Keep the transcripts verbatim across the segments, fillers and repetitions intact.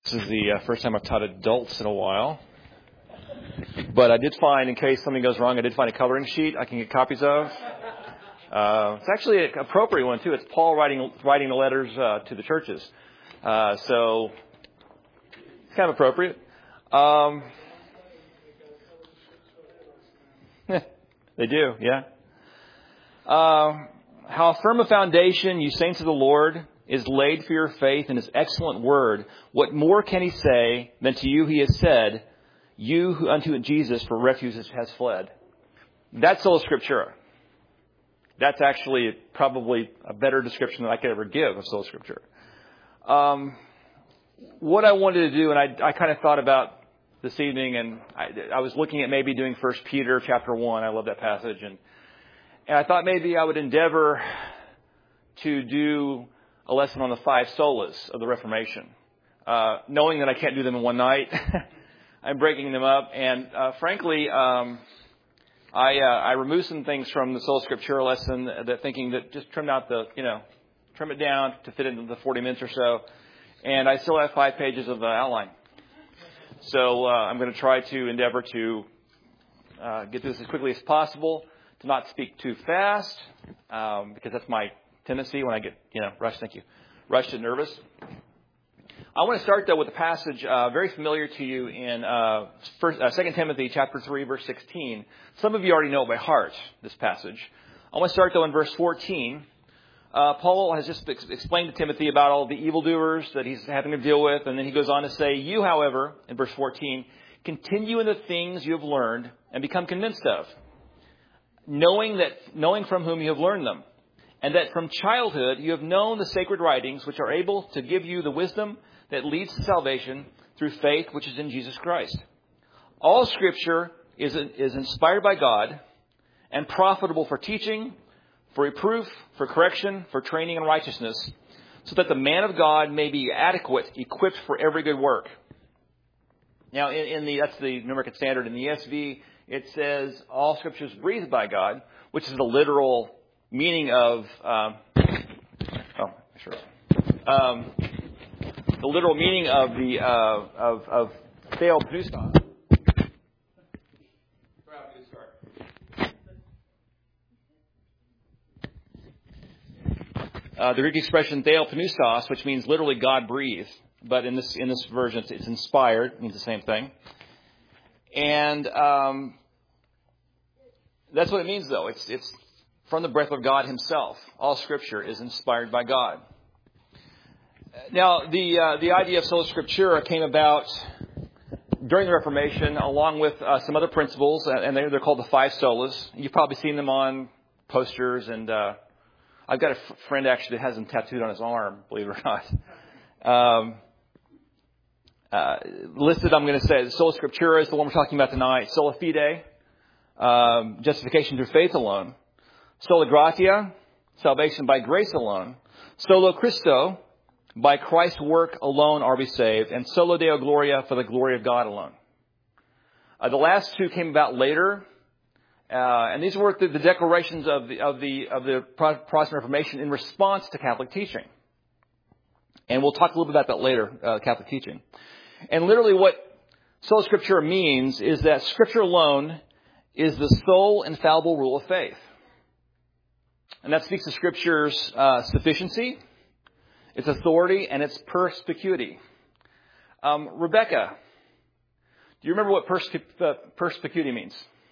This is the uh, first time I've taught adults in a while. But I did find, in case something goes wrong, I did find a coloring sheet I can get copies of. Uh, it's actually an appropriate one, too. It's Paul writing writing the letters uh, to the churches. Uh, so it's kind of appropriate. Um, they do, yeah. Uh, how firm a foundation, you saints of the Lord, is laid for your faith in his excellent word. What more can he say than to you he has said, you who unto Jesus for refuge has fled? That's sola scriptura. That's actually probably a better description than I could ever give of sola scriptura. Um, what I wanted to do, and I, I kind of thought about this evening, and I, I was looking at maybe doing First Peter chapter one. I love that passage, and and I thought maybe I would endeavor to do a lesson on the five solas of the Reformation, uh, knowing that I can't do them in one night. I'm breaking them up, and uh, frankly, um, I uh, I removed some things from the sola scriptura lesson, that thinking that just trimmed out the you know trim it down to fit into the forty minutes or so, and I still have five pages of the outline. So uh, I'm going to try to endeavor to uh, get through this as quickly as possible, to not speak too fast, um, because that's my tendency when I get, you know, rushed, thank you, rushed and nervous. I want to start, though, with a passage uh, very familiar to you in uh, first, uh, Second Timothy chapter three, verse sixteen. Some of you already know it by heart, this passage. I want to start, though, in verse fourteen. Uh, Paul has just ex- explained to Timothy about all the evildoers that he's having to deal with, and then he goes on to say, you, however, in verse fourteen, continue in the things you have learned and become convinced of, knowing that knowing from whom you have learned them, and that from childhood you have known the sacred writings, which are able to give you the wisdom that leads to salvation through faith which is in Jesus Christ. All Scripture is, is inspired by God and profitable for teaching, for reproof, for correction, for training in righteousness, so that the man of God may be adequate, equipped for every good work. Now, in, in the that's the New American Standard. In the E S V, it says all Scripture is breathed by God, which is the literal meaning of um, oh, sure, um, the literal meaning of the uh, of of Theo Pneustos. Uh, the Greek expression Theo Pneustos, which means literally God breathed, but in this in this version it's, it's inspired, it means the same thing, and um, that's what it means. Though it's it's from the breath of God Himself. All Scripture is inspired by God. Now, the uh, the idea of sola scriptura came about during the Reformation, along with uh, some other principles, and they're, they're called the five solas. You've probably seen them on posters, and uh, I've got a f- friend actually that has them tattooed on his arm, believe it or not. Um, uh, listed, I'm going to say, sola scriptura is the one we're talking about tonight. Sola fide, um, justification through faith alone. Sola gratia, salvation by grace alone. Solo Christo, by Christ's work alone are we saved. And Solo Deo Gloria, for the glory of God alone. Uh, the last two came about later. Uh, and these were the, the declarations of the, of the, of the Protestant Reformation in response to Catholic teaching. And we'll talk a little bit about that later, uh, Catholic teaching. And literally what sola scriptura means is that Scripture alone is the sole infallible rule of faith. And that speaks to Scripture's uh, sufficiency, its authority, and its perspicuity. Um, Rebecca, do you remember what persp- uh, perspicuity means?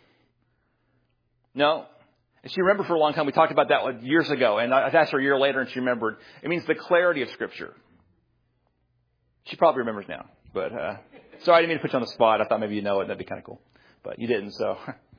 No? And she remembered for a long time. We talked about that years ago, and I asked her a year later, and she remembered. It means the clarity of Scripture. She probably remembers now. But uh, sorry, I didn't mean to put you on the spot. I thought maybe you know it. That'd be kind of cool. But you didn't, so...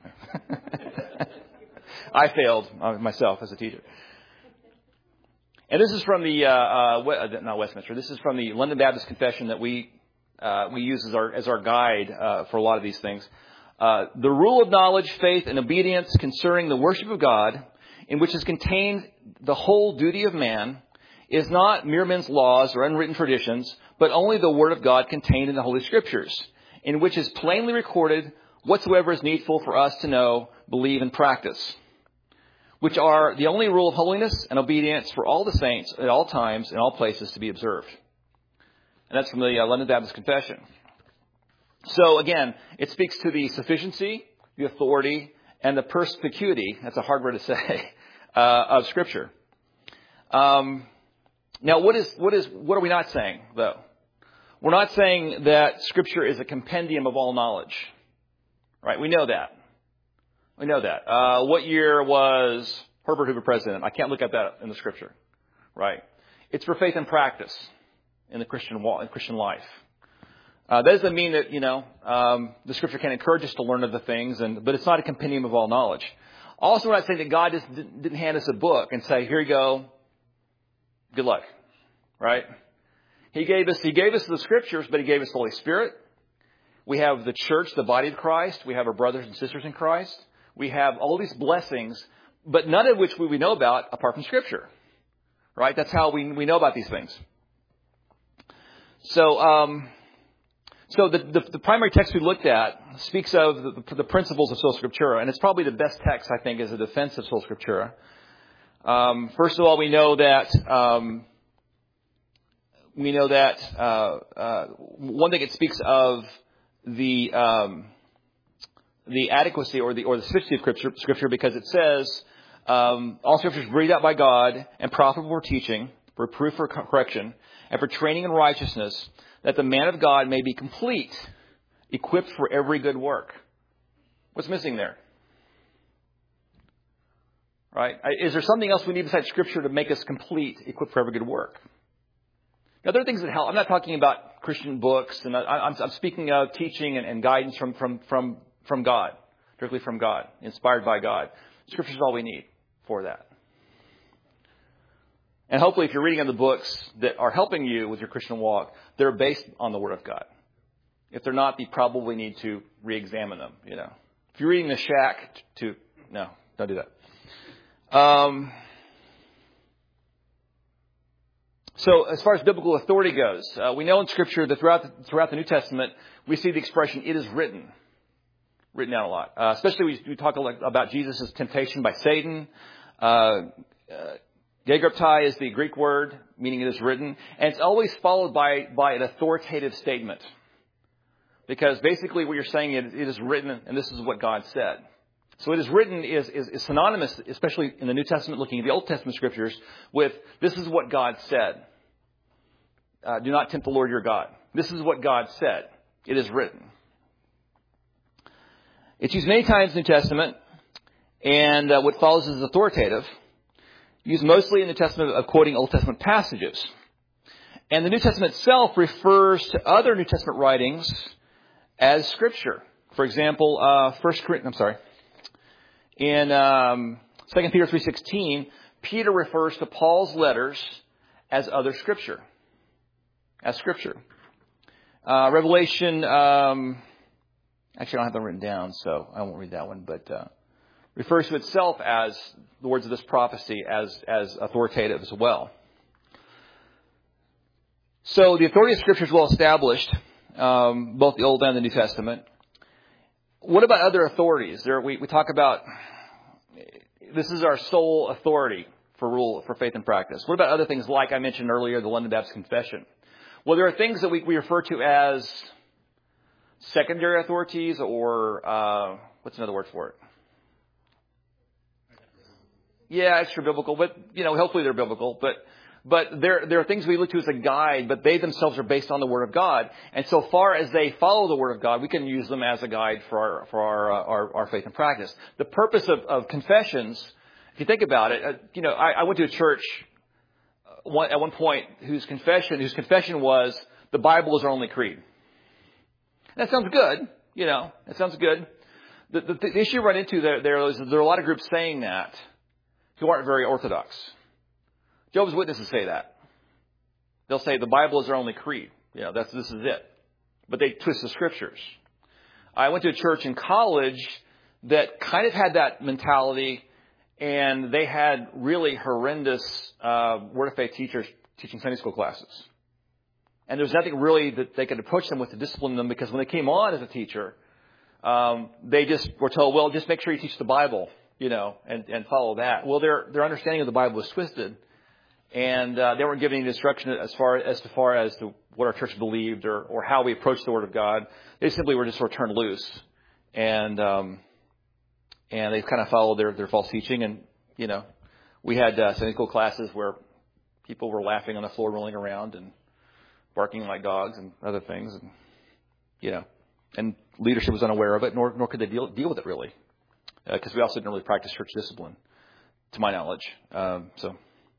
I failed myself as a teacher. And this is from the, uh, uh, not Westminster, this is from the London Baptist Confession that we uh, we use as our as our guide uh, for a lot of these things. Uh, the rule of knowledge, faith, and obedience concerning the worship of God, in which is contained the whole duty of man, is not mere men's laws or unwritten traditions, but only the Word of God contained in the Holy Scriptures, in which is plainly recorded whatsoever is needful for us to know, believe, and practice, which are the only rule of holiness and obedience for all the saints at all times and all places to be observed. And that's from the uh, London Baptist Confession. So again, it speaks to the sufficiency, the authority, and the perspicuity, that's a hard word to say, uh, of Scripture. Um, now, what is what is what are we not saying, though? We're not saying that Scripture is a compendium of all knowledge. Right? We know that. We know that. Uh, what year was Herbert Hoover president? I can't look at that in the Scripture. Right? It's for faith and practice in the Christian walk, in Christian life. Uh, that doesn't mean that, you know, um, the Scripture can encourage us to learn other things, and but it's not a compendium of all knowledge. Also, we're not saying that God just didn't hand us a book and say, here you go, good luck, right? He gave us, he gave us the Scriptures, but he gave us the Holy Spirit. We have the church, the body of Christ. We have our brothers and sisters in Christ. We have all these blessings, but none of which we know about apart from Scripture, right? That's how we, we know about these things. So, um, So the, the, the primary text we looked at speaks of the, the principles of Sola Scriptura, and it's probably the best text, I think, as a defense of Sola Scriptura. Um, first of all, we know that um, we know that uh, uh, one thing it speaks of the um, the adequacy or the or the sufficiency of Scripture, scripture because it says um, all Scripture is breathed out by God and profitable for teaching, for reproof, for correction, and for training in righteousness, that the man of God may be complete, equipped for every good work. What's missing there? Right? Is there something else we need besides Scripture to make us complete, equipped for every good work? Now, there are things that help. I'm not talking about Christian books, and I'm, I'm speaking of teaching and, and guidance from, from, from, from God, directly from God, inspired by God. Scripture is all we need for that. And hopefully, if you're reading on the books that are helping you with your Christian walk, they're based on the Word of God. If they're not, you probably need to re-examine them. You know, if you're reading the Shack, to no, don't do that. Um, so, as far as biblical authority goes, uh, we know in Scripture that throughout the, throughout the New Testament, we see the expression "it is written," written down a lot. Uh, especially we, we talk about Jesus' temptation by Satan. Uh, uh, Gegroptai is the Greek word, meaning it is written. And it's always followed by, by an authoritative statement. Because basically what you're saying is it is written, and this is what God said. So it is written is, is, is synonymous, especially in the New Testament, looking at the Old Testament Scriptures, with this is what God said. Uh, do not tempt the Lord your God. This is what God said. It is written. It's used many times in the New Testament, and uh, what follows is authoritative. Used mostly in the New Testament of quoting Old Testament passages. And the New Testament itself refers to other New Testament writings as Scripture. For example, uh, First Corinthians, I'm sorry. In um, Second Peter three sixteen, Peter refers to Paul's letters as other Scripture. As Scripture. Uh, Revelation, um, actually I don't have them written down, so I won't read that one, but uh, refers to itself as the words of this prophecy as, as authoritative as well. So the authority of Scripture is well established, um, both the Old and the New Testament. What about other authorities? There, we, we talk about this is our sole authority for rule for faith and practice. What about other things like I mentioned earlier, the London Baptist Confession? Well, there are things that we, we refer to as secondary authorities, or uh, what's another word for it? Yeah, extra biblical, but you know, hopefully they're biblical. But but there there are things we look to as a guide, but they themselves are based on the Word of God. And so far as they follow the Word of God, we can use them as a guide for our for our uh, our, our faith and practice. The purpose of, of confessions, if you think about it, uh, you know, I, I went to a church uh, one, at one point whose confession whose confession was the Bible is our only creed. That sounds good, you know, that sounds good. The, the, the issue I run into there there is there are a lot of groups saying that who aren't very orthodox. Jehovah's Witnesses say that. They'll say the Bible is their only creed. You know, that's this is it. But they twist the Scriptures. I went to a church in college that kind of had that mentality, and they had really horrendous uh, Word of Faith teachers teaching Sunday school classes. And there was nothing really that they could approach them with to discipline them, because when they came on as a teacher, um, they just were told, well, just make sure you teach the Bible. You know, and, and follow that. Well, their their understanding of the Bible was twisted, and uh, they weren't giving any instruction as far as to far as to what our church believed or, or how we approached the Word of God. They simply were just sort of turned loose. And um, and they kind of followed their, their false teaching. And, you know, we had uh, Sunday school classes where people were laughing on the floor, rolling around and barking like dogs and other things. And, you know, and leadership was unaware of it, nor, nor could they deal, deal with it really. Because uh, we also didn't really practice church discipline, to my knowledge. Um, so...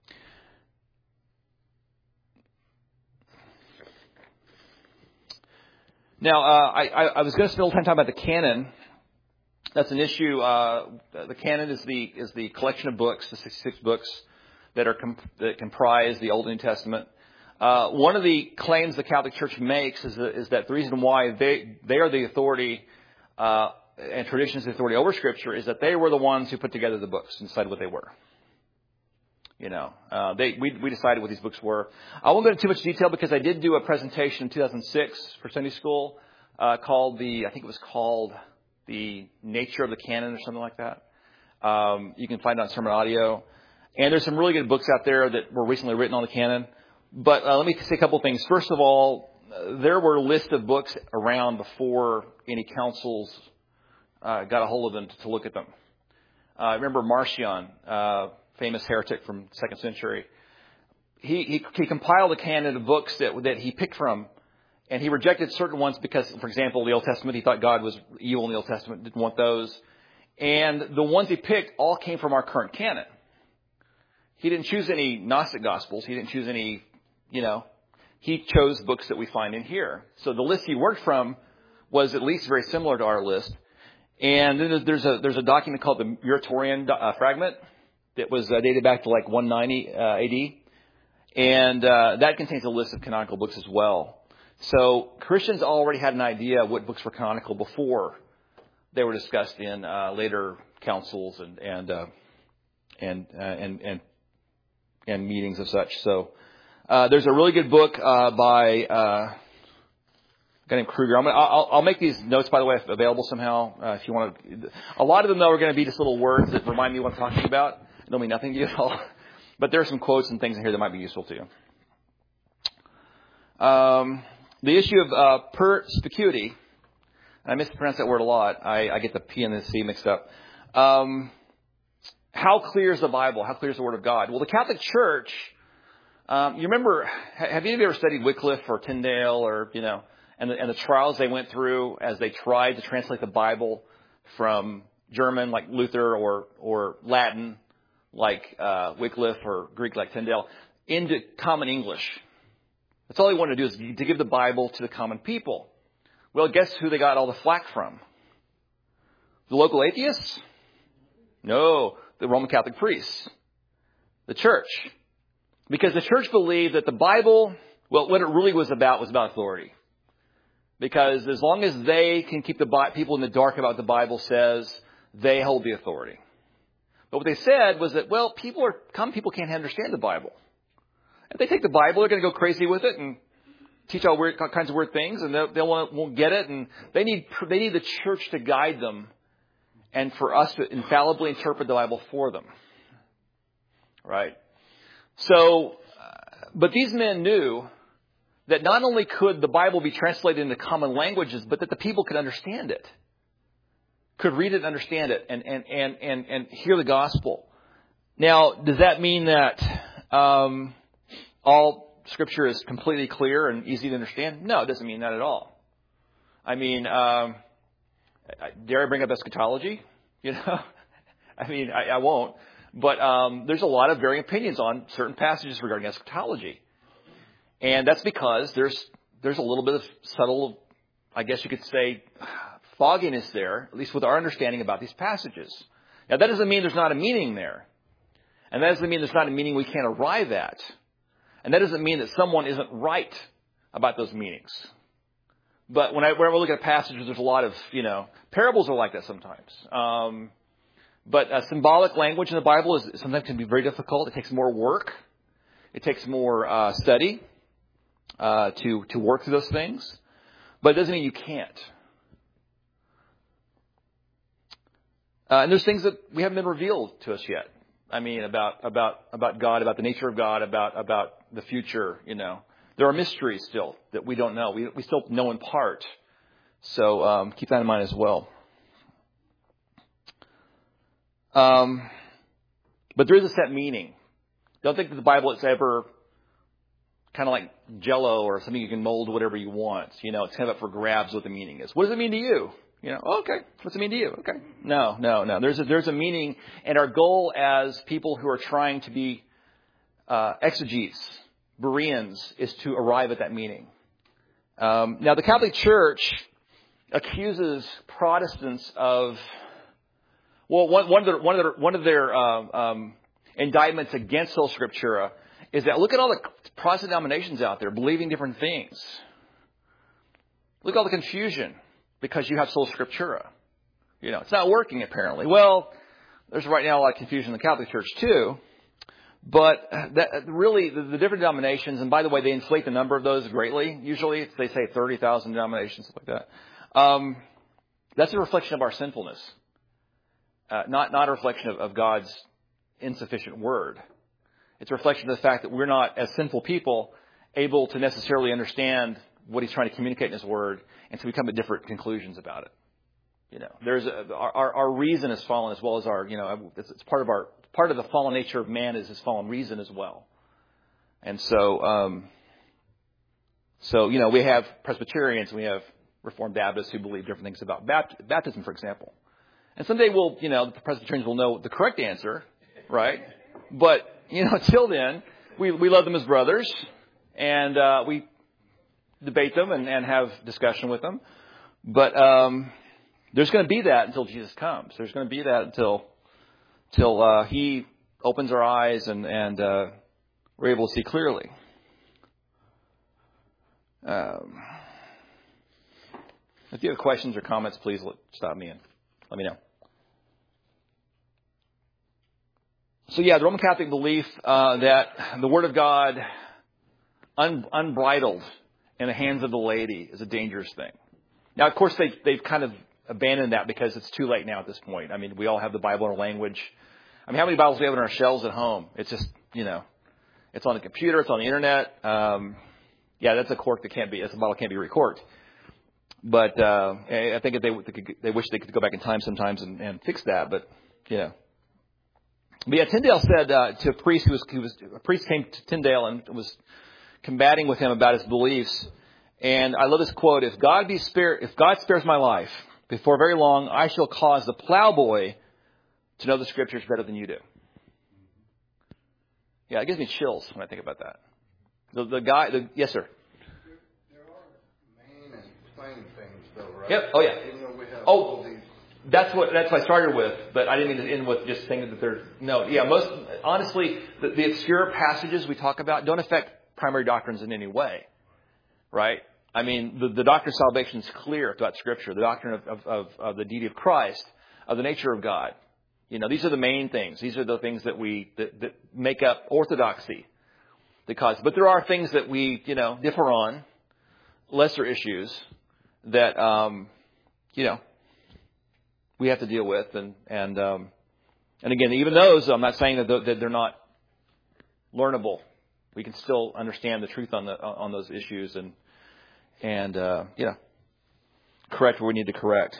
Now, uh, I, I was going to spend a little time talking about the canon. That's an issue. Uh, the canon is the is the collection of books, the sixty-six books that are comp- that comprise the Old and New Testament. Uh, one of the claims the Catholic Church makes is that, is that the reason why they they are the authority uh, and tradition is the authority over Scripture is that they were the ones who put together the books and decided what they were. You know, uh, they we we decided what these books were. I won't go into too much detail because I did do a presentation in two thousand six for Sunday school uh, called the I think it was called the Nature of the Canon or something like that. Um, you can find it on Sermon Audio, and there's some really good books out there that were recently written on the canon. But uh, let me say a couple things. First of all, uh, there were lists of books around before any councils uh, got a hold of them to, to look at them. Uh, I remember Marcion. Uh, famous heretic from the second century. He, he he compiled a canon of books that that he picked from, and he rejected certain ones because, for example, the Old Testament, he thought God was evil in the Old Testament, didn't want those. And the ones he picked all came from our current canon. He didn't choose any Gnostic Gospels. He didn't choose any, you know, he chose books that we find in here. So the list he worked from was at least very similar to our list. And then there's a, there's a document called the Muratorian uh, Fragment that was uh, dated back to like one ninety uh, A D. And uh, that contains a list of canonical books as well. So Christians already had an idea of what books were canonical before they were discussed in uh, later councils and and uh, and, uh, and and and meetings of such. So uh, there's a really good book uh, by uh, a guy named Kruger. I'm gonna, I'll, I'll make these notes, by the way, available somehow uh, if you want to. A lot of them, though, are going to be just little words that remind me what I'm talking about. They'll mean nothing to you at all. But there are some quotes and things in here that might be useful to you. Um, the issue of uh, perspicuity, and I mispronounce that word a lot. I, I get the P and the C mixed up. Um, how clear is the Bible? How clear is the Word of God? Well, the Catholic Church, um, you remember, have any of you ever studied Wycliffe or Tyndale or, you know, and the, and the trials they went through as they tried to translate the Bible from German like Luther or, or Latin like uh, Wycliffe or Greek like Tyndale, into common English. That's all they wanted to do is to give the Bible to the common people. Well, guess who they got all the flack from? The local atheists? No, the Roman Catholic priests. The church. Because the church believed that the Bible, well, what it really was about was about authority. Because as long as they can keep the people in the dark about what the Bible says, they hold the authority. But what they said was that, well, people are, common people can't understand the Bible. If they take the Bible, they're going to go crazy with it and teach all weird all kinds of weird things, and they won't, won't get it. And they need they need the church to guide them, and for us to infallibly interpret the Bible for them. Right? So, uh, but these men knew that not only could the Bible be translated into common languages, but that the people could understand it. Could read it, understand it, and, and, and, and, and hear the gospel. Now, does that mean that um, all Scripture is completely clear and easy to understand? No, it doesn't mean that at all. I mean, um, dare I bring up eschatology? You know, I mean, I, I won't. But um, there's a lot of varying opinions on certain passages regarding eschatology, and that's because there's there's a little bit of subtle, I guess you could say, fogginess there, at least with our understanding about these passages. Now, that doesn't mean there's not a meaning there. And that doesn't mean there's not a meaning we can't arrive at. And that doesn't mean that someone isn't right about those meanings. But when I, whenever I look at passages, there's a lot of, you know, parables are like that sometimes. Um, but uh, symbolic language in the Bible is sometimes can be very difficult. It takes more work. It takes more uh, study uh, to, to work through those things. But it doesn't mean you can't. Uh, and there's things that we haven't been revealed to us yet. I mean, about about about God, about the nature of God, about about the future, you know, there are mysteries still that we don't know. We, we still know in part. So um, keep that in mind as well. Um, but there is a set meaning. Don't think that the Bible is ever kind of like Jell-O or something you can mold whatever you want. You know, it's kind of up for grabs what the meaning is. What does it mean to you? You know, oh, okay, what's it mean to you? Okay. No, no, no. There's a, there's a meaning, and our goal as people who are trying to be uh, exegetes, Bereans, is to arrive at that meaning. Um, now, the Catholic Church accuses Protestants of, well, one, one of their, one of their, one of their um, um, indictments against Sola Scriptura is that look at all the Protestant denominations out there believing different things. Look at all the confusion because you have Sola Scriptura. You know, it's not working apparently. Well, there's right now a lot of confusion in the Catholic Church too. But that, really, the, the different denominations, and by the way, they inflate the number of those greatly. Usually, they say thirty thousand denominations, like that. Um, that's a reflection of our sinfulness, uh, not not a reflection of, of God's insufficient word. It's a reflection of the fact that we're not, as sinful people, able to necessarily understand what He's trying to communicate in His word, and so we come to different conclusions about it. You know, there's a, our our reason has fallen as well as our, you know, it's, it's part of our part of the fallen nature of man is his fallen reason as well. And so, um, so you know, we have Presbyterians, we have Reformed Baptists who believe different things about bapt- baptism, for example. And someday we'll, you know, the Presbyterians will know the correct answer, right? But you know, until then, we we love them as brothers, and uh, we debate them and, and have discussion with them. But um, there's going to be that until Jesus comes. There's going to be that until till uh, He opens our eyes and and uh, we're able to see clearly. Um, if you have questions or comments, please let, stop me and let me know. So yeah, the Roman Catholic belief uh, that the Word of God, un, unbridled in the hands of the laity, is a dangerous thing. Now, of course, they, they've kind of abandoned that because it's too late now at this point. I mean, we all have the Bible in our language. I mean, how many Bibles do we have in our shelves at home? It's just, you know, it's on the computer, it's on the internet. Um, yeah, that's a cork that can't be, that's a bottle that can't be recorked. But uh, I think if they, they, could, they wish they could go back in time sometimes and, and fix that, but, you know. But yeah, Tyndale said uh, to a priest who was, who was a priest came to Tyndale and was combating with him about his beliefs. And I love this quote: "If God be spare, if God spares my life, before very long I shall cause the plowboy to know the Scriptures better than you do." Yeah, it gives me chills when I think about that. The, the guy, the, yes, sir. There are main and plain things, though, right? Yep. Oh, yeah. Even though we have oh. all these. That's what that's what I started with, but I didn't mean to end with just saying that there's no. Yeah, most honestly, the, the obscure passages we talk about don't affect primary doctrines in any way, right? I mean, the, the doctrine of salvation is clear throughout Scripture. The doctrine of, of, of, of the deity of Christ, of the nature of God. You know, these are the main things. These are the things that we that, that make up orthodoxy. Because, but there are things that we, you know, differ on, lesser issues that, um, you know, we have to deal with, and and um, and again, even those, I'm not saying that, that they're not learnable. We can still understand the truth on the on those issues, and and uh, yeah, correct where we need to correct.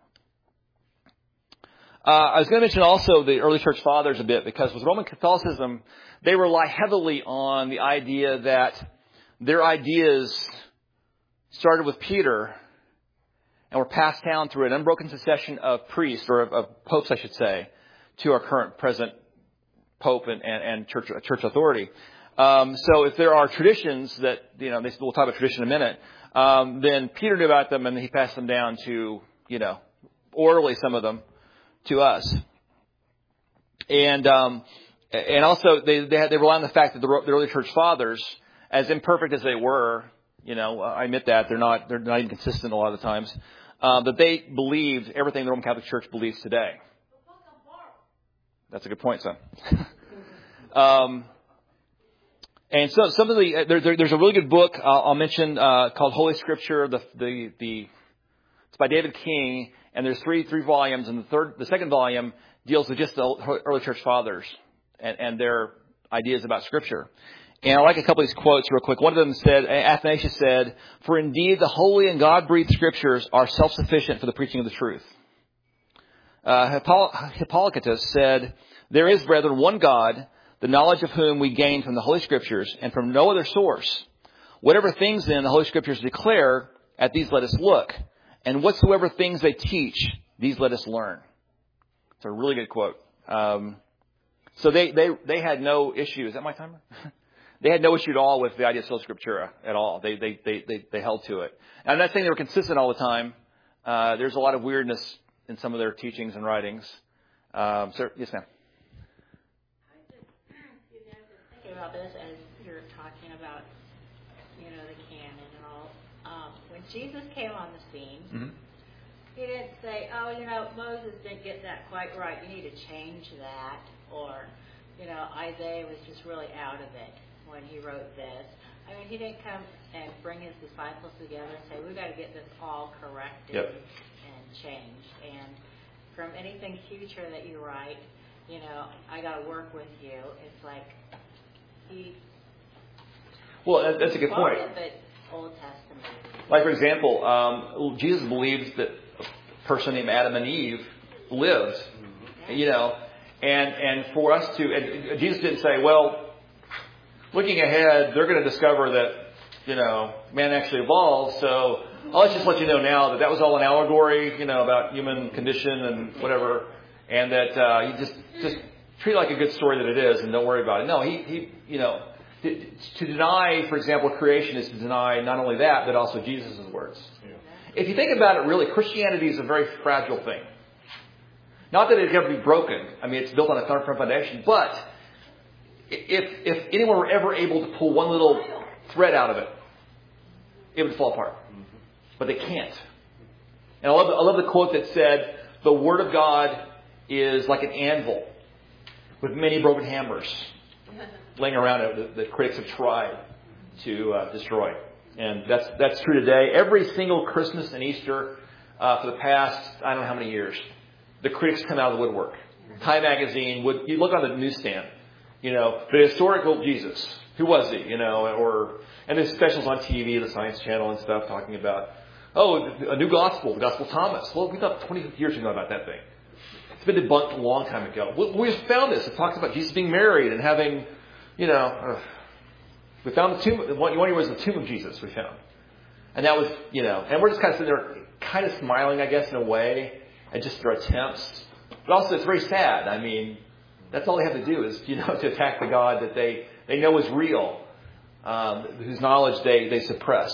Uh, I was going to mention also the early church fathers a bit, because with Roman Catholicism, they rely heavily on the idea that their ideas started with Peter and were passed down through an unbroken succession of priests, or of, of popes, I should say, to our current present pope and, and, and church, church authority. Um, so if there are traditions that, you know, we'll talk about tradition in a minute, um, then Peter knew about them and he passed them down to, you know, orally some of them, to us. And um, and also they they, had, they rely on the fact that the, the early church fathers, as imperfect as they were, you know, I admit that they're not they're not even consistent a lot of the times, um, that they believed everything the Roman Catholic Church believes today. That's a good point, son. um, and so some of the there, there, there's a really good book I'll, I'll mention uh, called Holy Scripture. The the the it's by David King, and there's three three volumes, and the third the second volume deals with just the early church fathers and, and their ideas about Scripture. And I like a couple of these quotes real quick. One of them said, Athanasius said, "For indeed the holy and God-breathed scriptures are self-sufficient for the preaching of the truth." Uh, Hippolochatus said, "There is, brethren, one God, the knowledge of whom we gain from the Holy Scriptures and from no other source. Whatever things then the Holy Scriptures declare, at these let us look. And whatsoever things they teach, these let us learn." It's a really good quote. Um, so they, they, they had no issue. Is that my timer? They had no issue at all with the idea of sola scriptura at all. They, they, they, they, they held to it. And I'm not saying they were consistent all the time. Uh, there's a lot of weirdness in some of their teachings and writings. Um, so, yes, ma'am. I just, you know, just thinking about this as you're talking about, you know, the canon and all. Um, when Jesus came on the scene, mm-hmm. he didn't say, "Oh, you know, Moses didn't get that quite right. You need to change that," or, you know, Isaiah was just really out of it when he wrote this. I mean, he didn't come and bring his disciples together and say, "We've got to get this all corrected." Yep. Changed. And from anything future that you write, you know, I got to work with you. It's like he. Well, that's a good point. But Old Testament. Like, for example, um, Jesus believes that a person named Adam and Eve lived, mm-hmm. you know, and and for us to, and Jesus didn't say, well, looking ahead, they're going to discover that, you know, man actually evolved, so I'll just let you know now that that was all an allegory, you know, about human condition and whatever, and that uh, you just just treat it like a good story that it is, and don't worry about it. No, he, he you know, to, to deny, for example, creation is to deny not only that, but also Jesus' words. Yeah. If you think about it, really, Christianity is a very fragile thing. Not that it can ever be broken. I mean, it's built on a firm foundation, but if if anyone were ever able to pull one little thread out of it, it would fall apart. But they can't. And I love, the, I love the quote that said, "The Word of God is like an anvil with many broken hammers laying around it that, that critics have tried to uh, destroy." And that's that's true today. Every single Christmas and Easter uh, for the past, I don't know how many years, the critics come out of the woodwork. Time Magazine, would you look on the newsstand, you know, the historical Jesus. Who was he? You know, or and there's specials on T V, the Science Channel and stuff, talking about, oh, a new gospel, the Gospel of Thomas. Well, we thought twenty years ago about that thing. It's been debunked a long time ago. We, we just found this. It talks about Jesus being married and having, you know, uh, we found the tomb. One year was the tomb of Jesus. We found, and that was, you know, and we're just kind of sitting there, kind of smiling, I guess, in a way, at just their attempts. But also, it's very sad. I mean, that's all they have to do is, you know, to attack the God that they. They know is real, um, whose knowledge they, they suppress.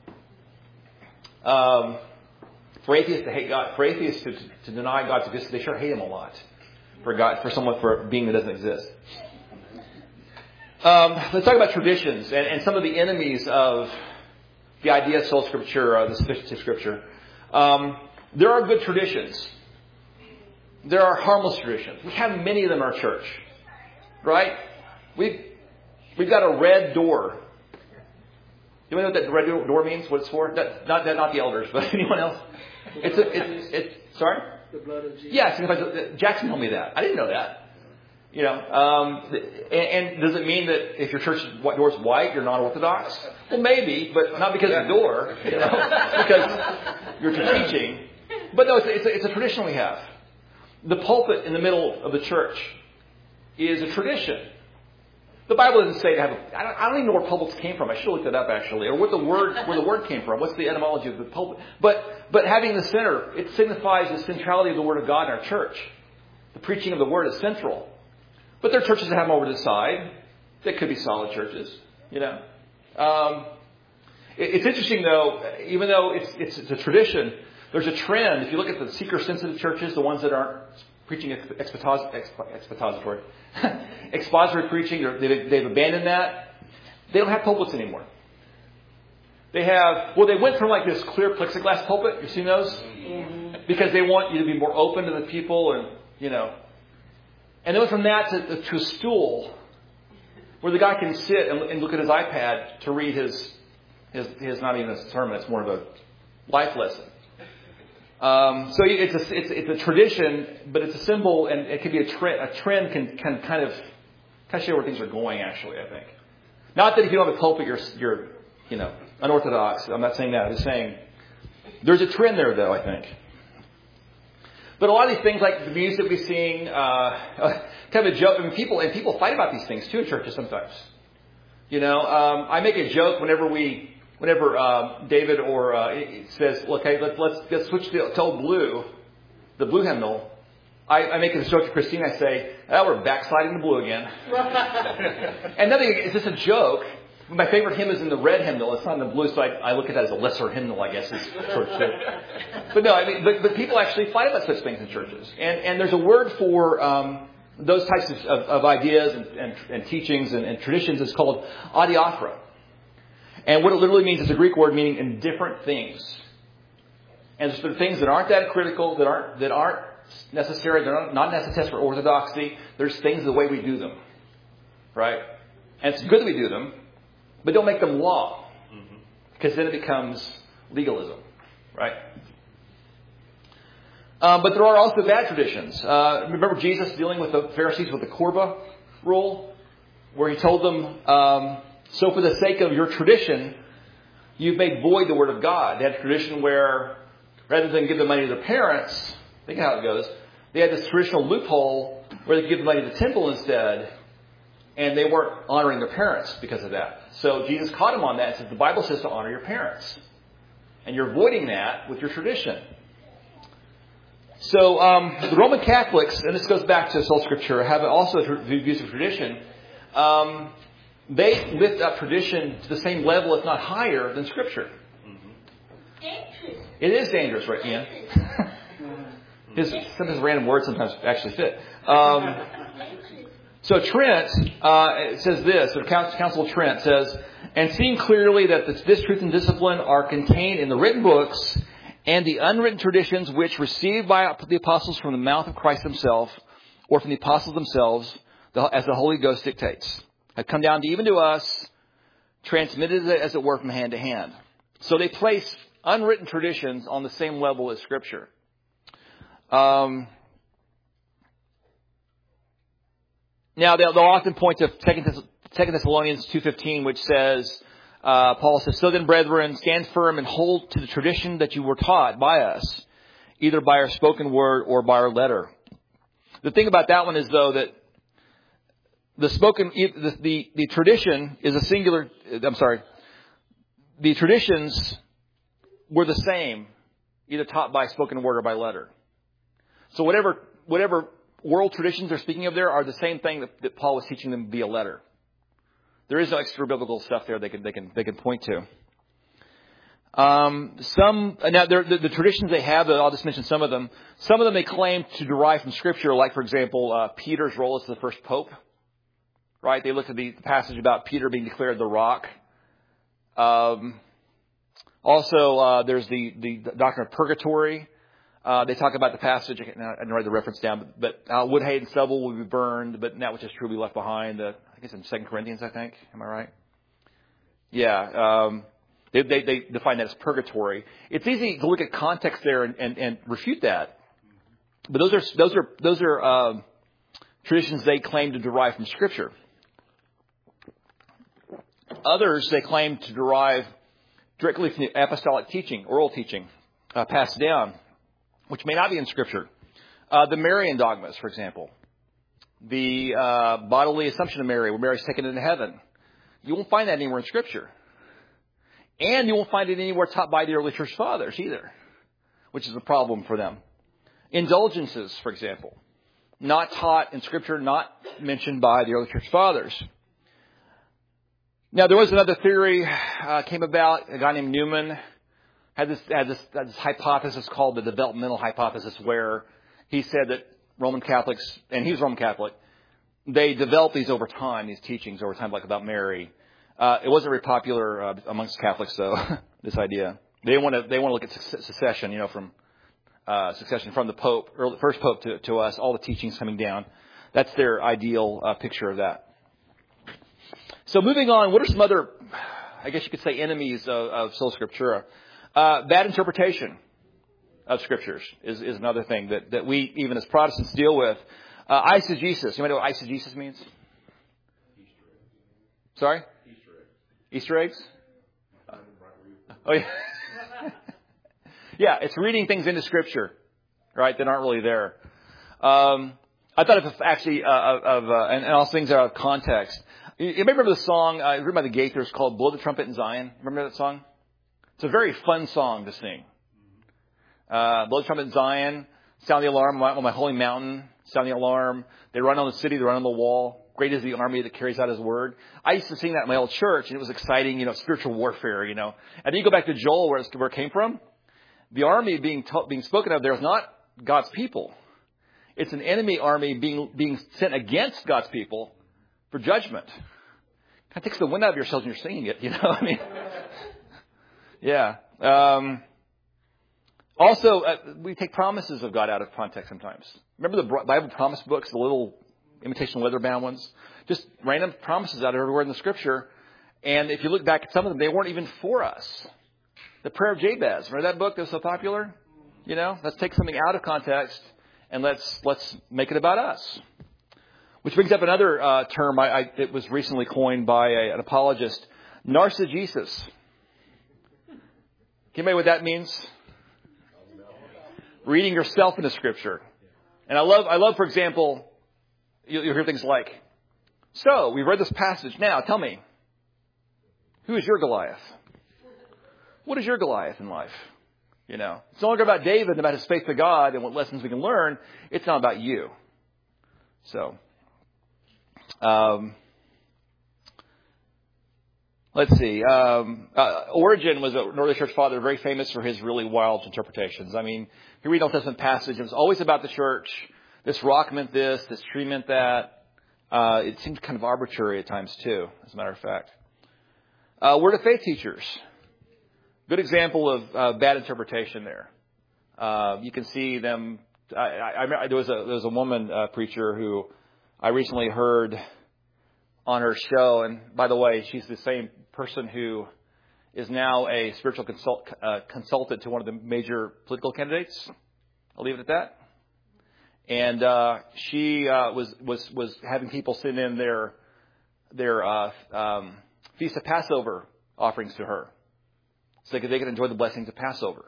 Um, for atheists to hate God, for atheists to, to deny God's existence, they sure hate Him a lot. For God, for someone for a being that doesn't exist. Um, let's talk about traditions and, and some of the enemies of the idea of sola scriptura, the sufficiency of Scripture. Um, there are good traditions. There are harmless traditions. We have many of them in our church, right? We've We've got a red door. You know what that red door means? What it's for? Not not, not the elders, but anyone else? It's a, it's, it's sorry. The blood of Jesus. Yes, Jackson told me that. I didn't know that. You know, um, and, and does it mean that if your church door is white, you're not Orthodox? Well, maybe, but not because of the door. You know, because you're teaching. But no, it's a, it's, a, it's a tradition we have. The pulpit in the middle of the church is a tradition. The Bible doesn't say to have a, I don't, I don't even know where pulpits came from. I should have looked it up actually, or what the word where the word came from. What's the etymology of the pulpit? But but having the center, it signifies the centrality of the Word of God in our church. The preaching of the Word is central. But there are churches that have them over to the side. That could be solid churches, you know. Um, it, it's interesting though, even though it's, it's it's a tradition, there's a trend. If you look at the seeker-sensitive churches, the ones that aren't preaching expositor, expository, expository preaching, they've, they've abandoned that. They don't have pulpits anymore. They have, well, they went from like this clear plexiglass pulpit. You've seen those? Mm-hmm. Because they want you to be more open to the people and, you know. And they went from that to, to a stool where the guy can sit and, and look at his iPad to read his, his, his, not even a sermon, it's more of a life lesson. Um, so it's a, it's, it's a tradition, but it's a symbol, and it can be a trend. A trend can, can kind of kind of show where things are going, actually, I think. Not that if you don't have a pulpit, you're, you're, you know, unorthodox. I'm not saying that. I'm just saying there's a trend there, though, I think. But a lot of these things, like the music we sing, uh, kind of a joke. I mean, people and people fight about these things too in churches sometimes. You know, um, I make a joke whenever we, whenever uh, David or uh, says, "Okay, let's let's let's switch to, to old blue, the blue hymnal." I, I make a joke to Christine. I say, "Oh, we're backsliding to blue again." And nothing. It's just a joke. My favorite hymn is in the red hymnal. It's not in the blue, so I, I look at that as a lesser hymnal, I guess. Is sort of but no, I mean, but, but people actually fight about such things in churches, and and there's a word for um, those types of, of, of ideas and, and, and teachings and, and traditions. It's called adiaphora, and what it literally means is a Greek word meaning indifferent things, and it's the things that aren't that critical, that aren't that aren't necessary, they're not, not necessary for orthodoxy. There's things the way we do them, right? And it's good that we do them. But don't make them law, because then it becomes legalism, right? Um, but there are also bad traditions. Uh, remember Jesus dealing with the Pharisees with the Korba rule, where he told them, um, so for the sake of your tradition, you've made void the word of God. They had a tradition where rather than give the money to their parents, think of how it goes, they had this traditional loophole where they could give the money to the temple instead. And they weren't honoring their parents because of that. So Jesus caught them on that and said, the Bible says to honor your parents. And you're avoiding that with your tradition. So um, the Roman Catholics, and this goes back to sola scriptura, have also views of tradition. Um, they lift up tradition to the same level, if not higher, than Scripture. Dangerous. It is dangerous, right, Ian? His, some of his random words sometimes actually fit. Um, So Trent uh, it says this, the Council of Trent says, and seeing clearly that this, this truth and discipline are contained in the written books and the unwritten traditions which received by the apostles from the mouth of Christ himself or from the apostles themselves, the, as the Holy Ghost dictates, have come down to even to us, transmitted as it were from hand to hand. So they place unwritten traditions on the same level as Scripture. Um... Now, they'll, they'll often point to Second Thessalonians two fifteen, which says, uh, Paul says, so then, brethren, stand firm and hold to the tradition that you were taught by us, either by our spoken word or by our letter. The thing about that one is, though, that the spoken, the, the, the tradition is a singular, I'm sorry, the traditions were the same, either taught by spoken word or by letter. So whatever, whatever, world traditions they're speaking of there are the same thing that, that Paul was teaching them via letter. There is no extra biblical stuff there they can they can they can point to. Um, some now the, the traditions they have, I'll just mention some of them. Some of them they claim to derive from Scripture, like for example uh, Peter's role as the first pope. Right? They look at the passage about Peter being declared the rock. Um, also, uh, there's the the doctrine of purgatory. Uh, they talk about the passage, I didn't write the reference down, but, but uh, wood, hay, and stubble will be burned, but that which is true will be left behind. Uh, I guess in Second Corinthians, I think. Am I right? Yeah. Um, they, they, they define that as purgatory. It's easy to look at context there and, and, and refute that. But those are those are those are um, traditions they claim to derive from Scripture. Others they claim to derive directly from the apostolic teaching, oral teaching, uh, passed down, which may not be in Scripture. Uh, the Marian dogmas, for example. The uh, bodily assumption of Mary, where Mary's taken into heaven. You won't find that anywhere in Scripture. And you won't find it anywhere taught by the early church fathers either, which is a problem for them. Indulgences, for example. Not taught in Scripture, not mentioned by the early church fathers. Now, there was another theory uh, came about, a guy named Newman had this, had this, had this hypothesis called the developmental hypothesis, where he said that Roman Catholics, and he was Roman Catholic, they developed these over time, these teachings over time, like about Mary. Uh, it wasn't very popular uh, amongst Catholics, though, this idea. They want to they want to look at succession, you know, from uh, succession from the Pope, early, first Pope to, to us, all the teachings coming down. That's their ideal uh, picture of that. So moving on, what are some other, I guess you could say, enemies of, of sola scriptura? Uh, bad interpretation of Scriptures is, is another thing that, that we, even as Protestants, deal with. Uh, eisegesis. You know what eisegesis means? Sorry? Easter eggs? Oh, yeah. Yeah, it's reading things into Scripture, right, that aren't really there. Um, I thought of actually uh, of uh, and, and also things that are out of context. You, you remember the song uh, written by the Gaithers called "Blow the Trumpet in Zion"? Remember that song? It's a very fun song to sing. Uh, blow the trumpet in Zion, sound the alarm on my holy mountain, sound the alarm. They run on the city, they run on the wall. Great is the army that carries out his word. I used to sing that in my old church, and it was exciting, you know, spiritual warfare, you know. And then you go back to Joel, where, where it came from. The army being t- being spoken of there is not God's people. It's an enemy army being being sent against God's people for judgment. Kind of takes the wind out of yourselves when you're singing it, you know. I mean, yeah. Um, also, uh, we take promises of God out of context sometimes. Remember the Bible promise books, the little imitation leather-bound ones? Just random promises out of everywhere in the Scripture. And if you look back at some of them, they weren't even for us. The prayer of Jabez, remember that book that was so popular? You know, let's take something out of context and let's let's make it about us. Which brings up another uh, term I, I, it was recently coined by a, an apologist, narcigesis. Can you know what that means? Reading yourself into Scripture. And I love, I love, for example, you'll, you'll hear things like, so, we've read this passage. Now, tell me, who is your Goliath? What is your Goliath in life? You know, it's no longer about David and about his faith to God and what lessons we can learn. It's not about you. So, um, let's see. Um, uh, Origen was an early church father, very famous for his really wild interpretations. I mean, you read an Old Testament passage, it was always about the church. This rock meant this, this tree meant that. Uh, it seemed kind of arbitrary at times too, as a matter of fact. Uh, word of faith teachers. Good example of uh, bad interpretation there. Uh, you can see them. I, I, I, there was a there was a woman uh, preacher who I recently heard on her show, and by the way, she's the same person who is now a spiritual consult, uh, consultant to one of the major political candidates. I'll leave it at that. And uh, she uh, was was was having people send in their their uh, um, Feast of Passover offerings to her, so they could, they could enjoy the blessings of Passover.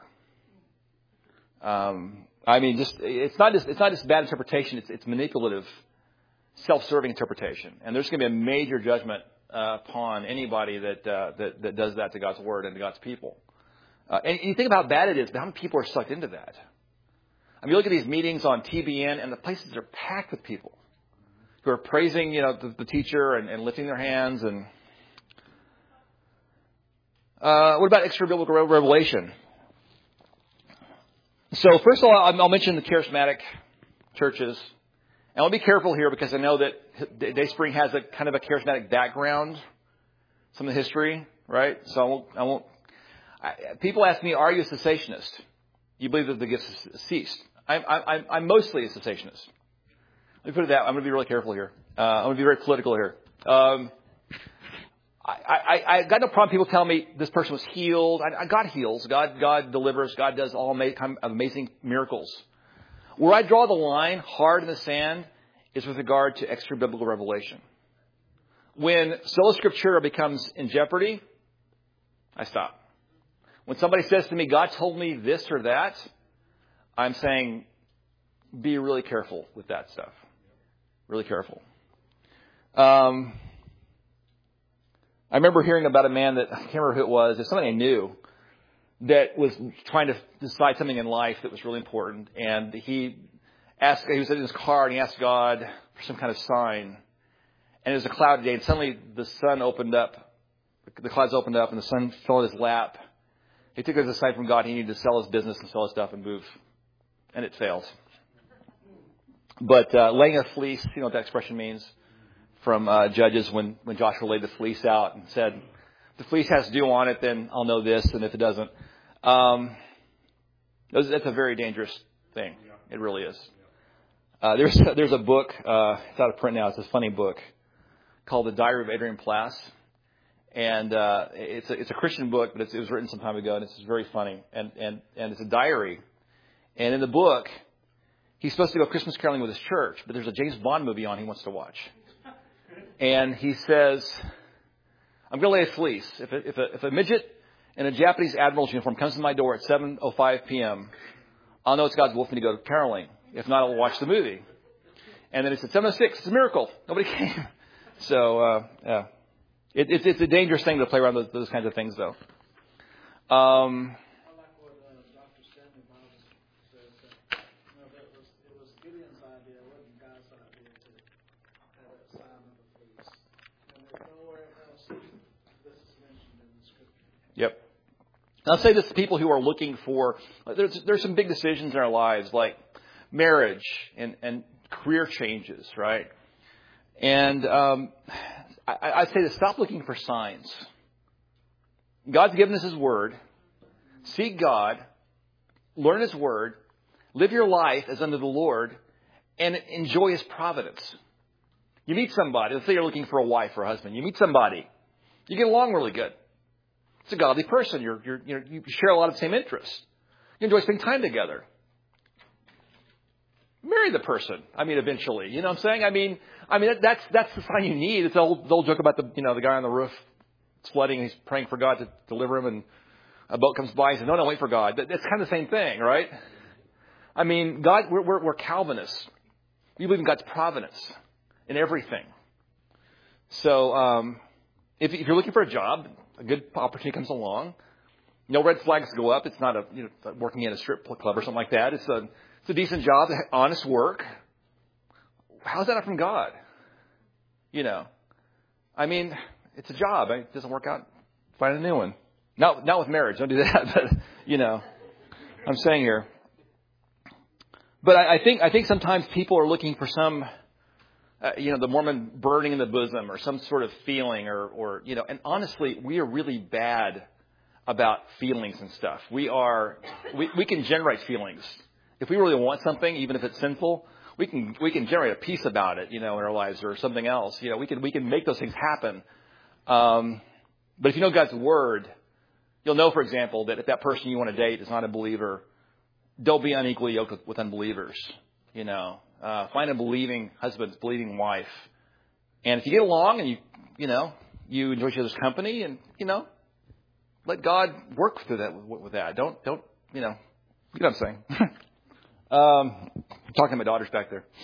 Um, I mean, just it's not just it's not just bad interpretation; it's it's manipulative, self-serving interpretation, and there's going to be a major judgment uh, upon anybody that, uh, that that does that to God's word and to God's people. Uh, and you think about how bad it is, but how many people are sucked into that? I mean, you look at these meetings on T B N, and the places are packed with people who are praising, you know, the, the teacher and, and lifting their hands. And uh, what about extra biblical revelation? So first of all, I'll mention the charismatic churches. And I'll be careful here because I know that Dayspring has a kind of a charismatic background, some of the history, right? So I won't. I won't I, people ask me, "Are you a cessationist? You believe that the gifts ceased?" I'm, I'm, I'm mostly a cessationist. Let me put it that. I'm going to be really careful here. Uh, I'm going to be very political here. Um, I, I, I got no problem. People tell me this person was healed. I, God heals. God, God delivers. God does all kind of amazing miracles. Where I draw the line hard in the sand is with regard to extra biblical revelation. When sola scriptura becomes in jeopardy, I stop. When somebody says to me, God told me this or that, I'm saying, be really careful with that stuff. Really careful. Um, I remember hearing about a man that, I can't remember who it was, it's somebody I knew, that was trying to decide something in life that was really important. And he asked, he was in his car and he asked God for some kind of sign. And it was a cloudy day, and suddenly the sun opened up, the clouds opened up and the sun fell in his lap. He took it as a sign from God he needed to sell his business and sell his stuff and move. And it failed. But uh, laying a fleece, you know what that expression means from uh, Judges when, when Joshua laid the fleece out and said, if the fleece has dew on it, then I'll know this, and if it doesn't. Um, that's a very dangerous thing. It really is. Uh, there's, there's a book, uh, it's out of print now, it's a funny book, called The Diary of Adrian Plass. And uh, it's, a, it's a Christian book, but it's, it was written some time ago, and it's very funny. And, and, and it's a diary. And in the book, he's supposed to go Christmas caroling with his church, but there's a James Bond movie on he wants to watch. And he says, I'm going to lay a fleece. If a, if a, if a midget in a Japanese admiral's uniform comes to my door at seven oh five p.m., I'll know it's God's will for me to go caroling. If not, I'll watch the movie. And then it's at seven oh six. It's a miracle. Nobody came. So, uh, yeah. It, it's, it's a dangerous thing to play around with those, those kinds of things, though. Um, I like what uh, Doctor Stanley Bibles says. That, you know, that was, it was Gideon's idea. It wasn't God's idea to have that sign of the fleece. And there's nowhere else this is mentioned in the Scripture. Yep. I'll say this to people who are looking for, there's, there's some big decisions in our lives, like marriage and, and career changes, right? And um, I, I say this, stop looking for signs. God's given us His Word. Seek God. Learn His Word. Live your life as unto the Lord. And enjoy His providence. You meet somebody. Let's say you're looking for a wife or a husband. You meet somebody. You get along really good. It's a godly person. You're, you're, you're, you share a lot of the same interests. You enjoy spending time together. Marry the person. I mean, eventually. You know what I'm saying? I mean, I mean that, that's that's the sign you need. It's the old, the old joke about the you know the guy on the roof. It's flooding. He's praying for God to deliver him, and a boat comes by. He says, "No, no, wait for God." That, that's kind of the same thing, right? I mean, God. We're, we're, we're Calvinists. We believe in God's providence in everything. So, um, if, if you're looking for a job, a good opportunity comes along. No red flags go up. It's not a you know working in a strip club or something like that. It's a It's a decent job, honest work. How's that not from God? You know, I mean, it's a job. It doesn't work out. Find a new one. Not, not with marriage. Don't do that. But, you know, I'm saying here. But I, I think I think sometimes people are looking for some, uh, you know, the Mormon burning in the bosom or some sort of feeling or, or, you know, and honestly, we are really bad about feelings and stuff. We are, we, we can generate feelings. If we really want something, even if it's sinful, we can we can generate a peace about it, you know, in our lives or something else. You know, we can we can make those things happen. Um, but if you know God's Word, you'll know, for example, that if that person you want to date is not a believer, don't be unequally yoked with, with unbelievers. You know, uh, find a believing husband, believing wife, and if you get along and you you know you enjoy each other's company, and you know, let God work through that with, with that. Don't don't you know, you know what I'm saying. Um, I'm talking to my daughters back there.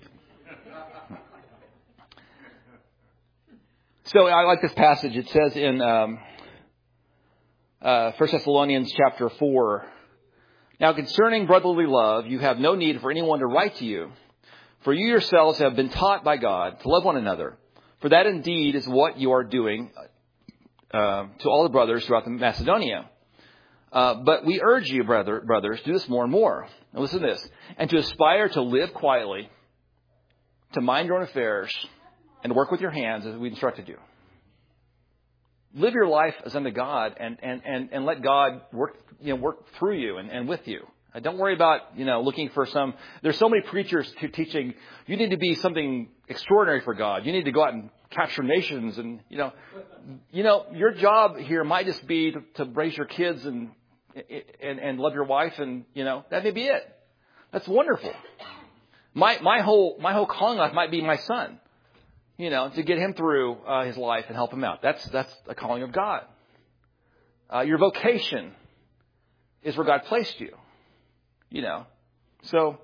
So I like this passage. It says in um, uh, First Thessalonians chapter four, "Now concerning brotherly love, you have no need for anyone to write to you, for you yourselves have been taught by God to love one another. For that indeed is what you are doing uh, to all the brothers throughout the Macedonia. Uh, but we urge you, brother, brothers, do this more and more." Now listen to this. "And to aspire to live quietly, to mind your own affairs, and to work with your hands as we instructed you." Live your life as unto God, and, and, and, and let God work, you know, work through you and, and with you. Uh, don't worry about, you know, looking for some, there's so many preachers to teaching, you need to be something extraordinary for God. You need to go out and capture nations, and, you know, you know, your job here might just be to, to raise your kids and, and, and love your wife, and, you know, that may be it. That's wonderful. My, my whole, my whole calling life might be my son, you know, to get him through uh, his life and help him out. That's, that's a calling of God. Uh, your vocation is where God placed you, you know. So,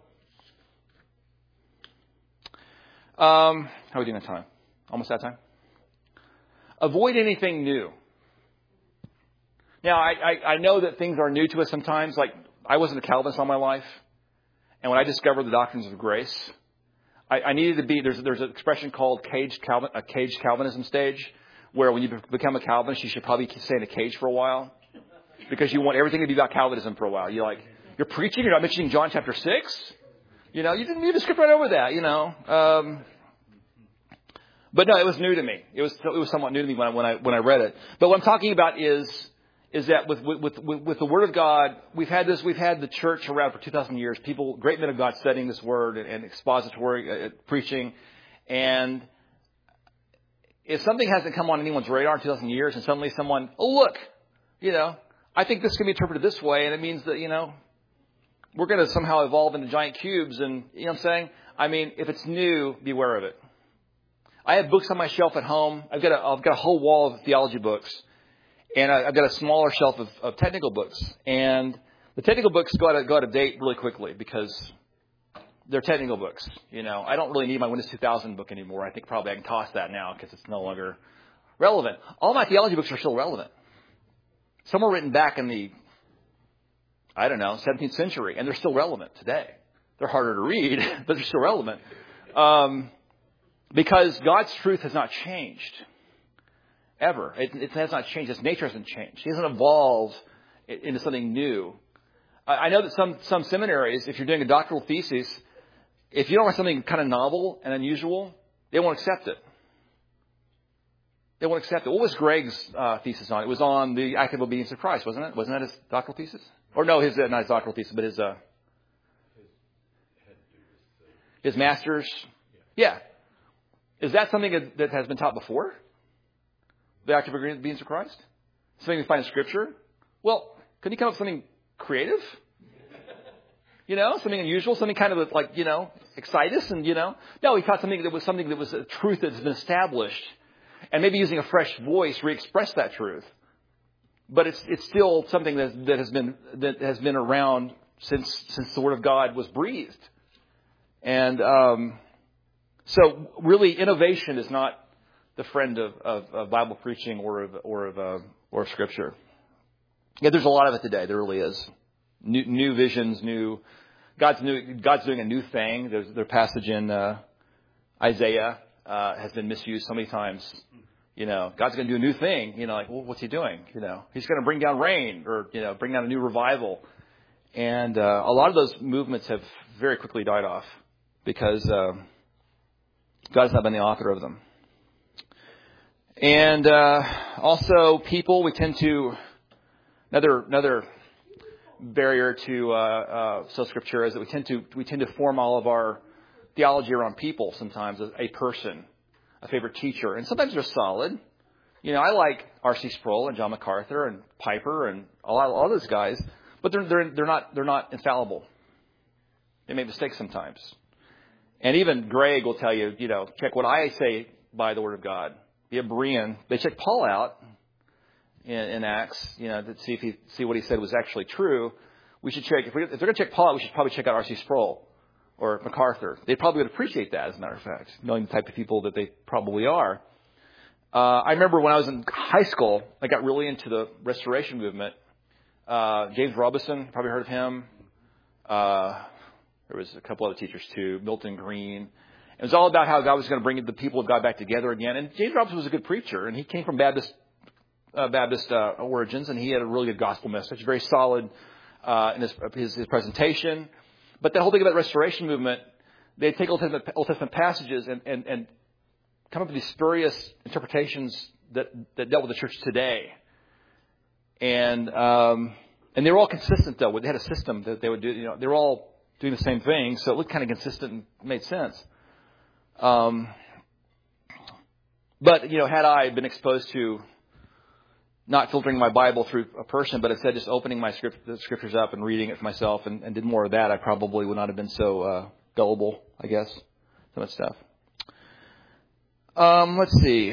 um, how are we doing on time? Almost that time? Avoid anything new. Now, I, I, I know that things are new to us sometimes. Like, I wasn't a Calvinist all my life. And when I discovered the doctrines of grace, I, I needed to be, there's, there's an expression called caged Calvin, a caged Calvinism stage, where when you become a Calvinist, you should probably stay in a cage for a while, because you want everything to be about Calvinism for a while. You're like, you're preaching, you're not mentioning John chapter six. You know, you didn't need to skip right over that, you know. Um, but no, it was new to me. It was, it was somewhat new to me when I, when I, when I read it. But what I'm talking about is, is that with, with, with, with the Word of God, we've had this, we've had the church around for two thousand years, people, great men of God studying this Word and, and expository uh, preaching. And if something hasn't come on anyone's radar in two thousand years, and suddenly someone, oh, look, you know, I think this can be interpreted this way, and it means that, you know, we're going to somehow evolve into giant cubes, and, you know what I'm saying? I mean, if it's new, beware of it. I have books on my shelf at home. I've got a, I've got a whole wall of theology books, and I, I've got a smaller shelf of, of technical books. And the technical books go out of, go out of date really quickly because they're technical books. You know, I don't really need my Windows two thousand book anymore. I think probably I can toss that now because it's no longer relevant. All my theology books are still relevant. Some were written back in the, I don't know, seventeenth century, and they're still relevant today. They're harder to read, but they're still relevant. Um, because God's truth has not changed. Ever. It, it has not changed. Its nature hasn't changed. He doesn't evolve into something new. I, I know that some, some seminaries, if you're doing a doctoral thesis, if you don't write something kind of novel and unusual, they won't accept it. They won't accept it. What was Greg's uh, thesis on? It was on the active obedience of Christ, wasn't it? Wasn't that his doctoral thesis? Or no, his uh, not his doctoral thesis, but his uh, his master's. Yeah. Is that something that, that has been taught before? The active obedience of Christ? Something we find in Scripture? Well, couldn't he come up with something creative? You know, something unusual, something kind of like, you know, excite us and, you know. No, he taught something that was something that was a truth that's been established. And maybe using a fresh voice, re-express that truth. But it's it's still something that that has been that has been around since since the Word of God was breathed. And um, so, really, innovation is not the friend of, of, of Bible preaching or of or of uh, or of Scripture. Yeah, there's a lot of it today. There really is. New, new visions, new God's new God's doing a new thing. There's their passage in uh, Isaiah uh, has been misused so many times. You know, God's going to do a new thing. You know, like, well, what's he doing? You know, he's going to bring down rain or, you know, bring down a new revival. And uh, a lot of those movements have very quickly died off because uh, God has not been the author of them. And uh, also people, we tend to, another another barrier to uh, uh, sola scriptura is that we tend to we tend to form all of our theology around people sometimes, a person. A favorite teacher, and sometimes they're solid. You know, I like R C Sproul and John MacArthur and Piper and a lot, all those guys, but they're they're they're not they're not infallible. They make mistakes sometimes, and even Greg will tell you, you know, check what I say by the Word of God. The Berean, they check Paul out in, in Acts, you know, to see if he see what he said was actually true. We should check if, we, if they're going to check Paul out, we should probably check out R C Sproul. Or MacArthur. They probably would appreciate that, as a matter of fact, knowing the type of people that they probably are. Uh, I remember when I was in high school, I got really into the Restoration movement. Uh, James Robison, probably heard of him. Uh, there was a couple other teachers too, Milton Green. It was all about how God was going to bring the people of God back together again. And James Robison was a good preacher, and he came from Baptist uh, Baptist uh, origins, and he had a really good gospel message, very solid uh, in his, his, his presentation. But that whole thing about the Restoration movement, they take Old Testament, Old Testament passages and, and, and come up with these spurious interpretations that, that dealt with the church today. And um, and they were all consistent, though. They had a system that they would do. You know, they were all doing the same thing, so it looked kind of consistent and made sense. Um, but, you know, had I been exposed to not filtering my Bible through a person, but instead just opening my script, the scriptures up and reading it for myself and, and did more of that, I probably would not have been so uh, gullible, I guess, so much stuff. Um, let's see.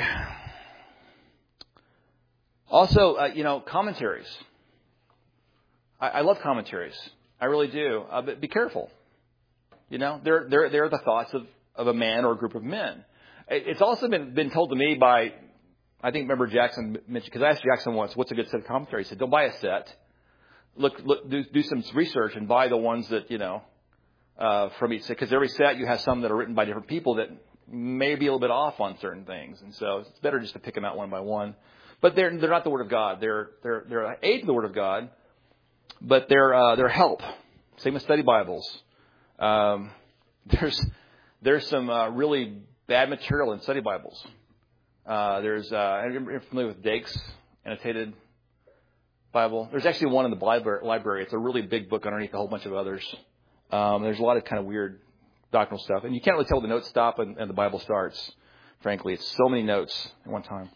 Also, uh, you know, commentaries. I, I love commentaries. I really do. Uh, but be careful. You know, they're, they're, they're the thoughts of, of a man or a group of men. It's also been, been told to me by... I think, remember Jackson mentioned, because I asked Jackson once, what's a good set of commentary? He said, don't buy a set. Look, look do, do some research and buy the ones that, you know, uh, from each set. Because every set, you have some that are written by different people that may be a little bit off on certain things. And so it's better just to pick them out one by one. But they're they're not the Word of God. They're they're they're an aid to the Word of God, but they're uh, they're help. Same with study Bibles. Um, there's there's some uh, really bad material in study Bibles. Uh, there's, uh, I'm familiar with Dake's annotated Bible. There's actually one in the library. It's a really big book underneath a whole bunch of others. Um, there's a lot of kind of weird doctrinal stuff. And you can't really tell the notes stop and, and the Bible starts, frankly. It's so many notes at one time.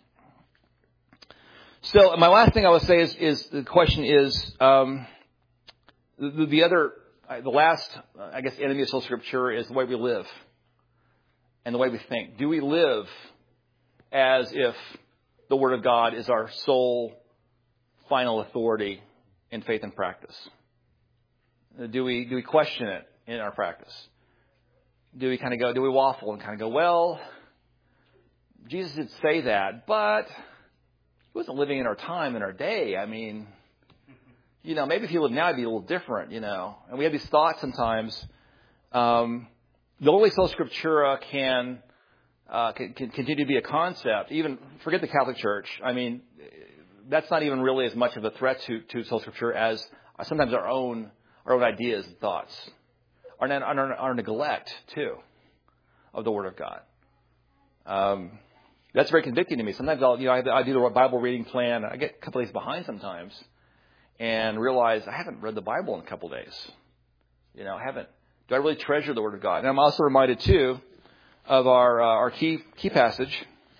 So my last thing I would say is, is the question is, um, the, the other, the last, I guess, enemy of sola scriptura is the way we live. and the way we think? Do we live as if the Word of God is our sole, final authority in faith and practice? Do we do we question it in our practice? Do we kind of go, do we waffle and kind of go, well, Jesus did say that, but he wasn't living in our time, in our day. I mean, you know, maybe if he lived now, it'd be a little different, you know. And we have these thoughts sometimes. Um, the only sola scriptura can, uh, can, can continue to be a concept. Even, forget the Catholic Church. I mean, that's not even really as much of a threat to, to sola scriptura as sometimes our own, our own ideas and thoughts. Our, our, our neglect, too, of the Word of God. Um, that's very convicting to me. Sometimes I'll, you know, I, I do the Bible reading plan. I get a couple days behind sometimes and realize I haven't read the Bible in a couple days. You know, I haven't. Do I really treasure the Word of God? And I'm also reminded, too, of our uh, our key key passage